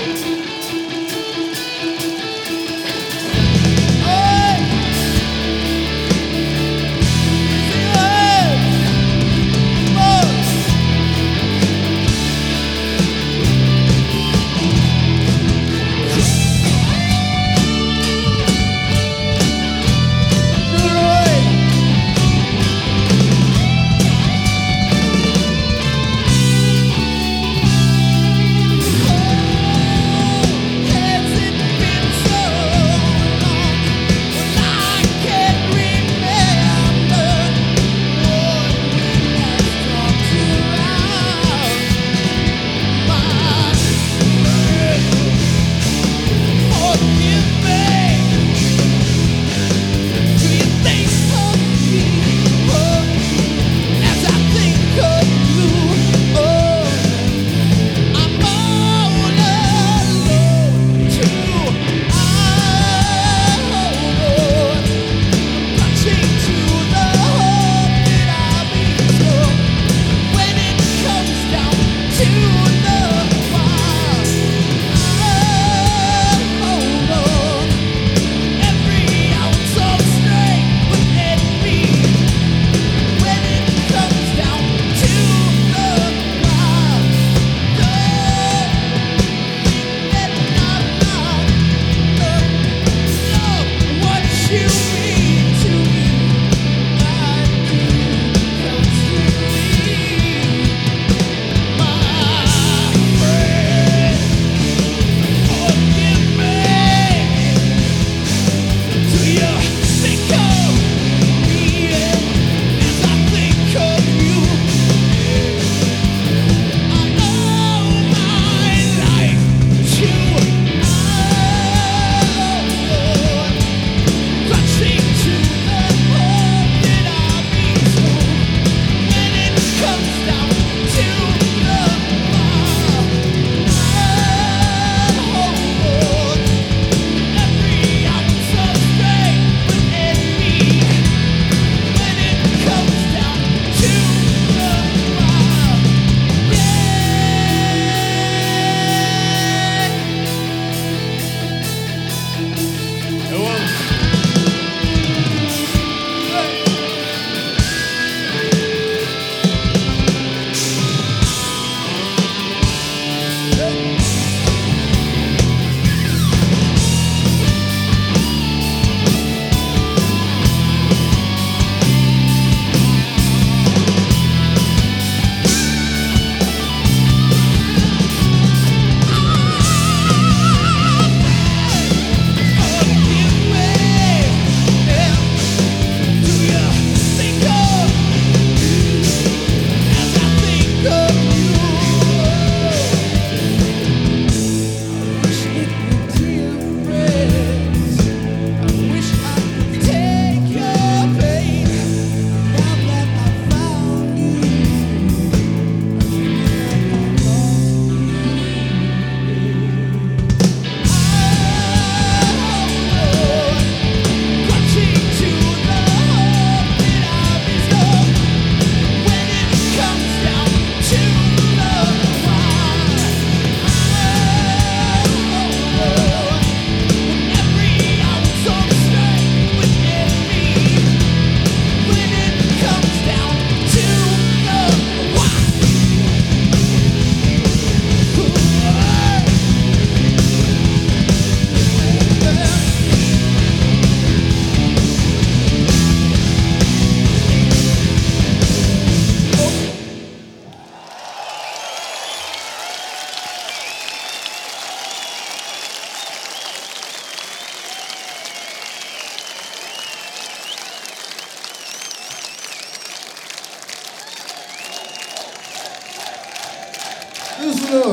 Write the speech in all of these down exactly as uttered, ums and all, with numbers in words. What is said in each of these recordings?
Listen.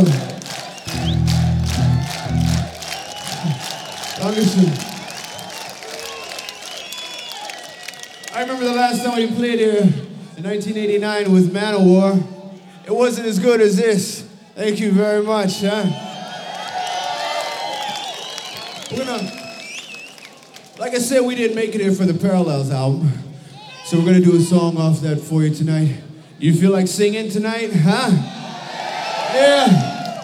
Now listen. I remember the last time we played here in nineteen eighty-nine with Manowar. It wasn't as good as this. Thank you very much, huh? We're gonna, like I said, we didn't make it here for the Parallels album. So we're gonna do a song off that for you tonight. You feel like singing tonight, huh? Yeah.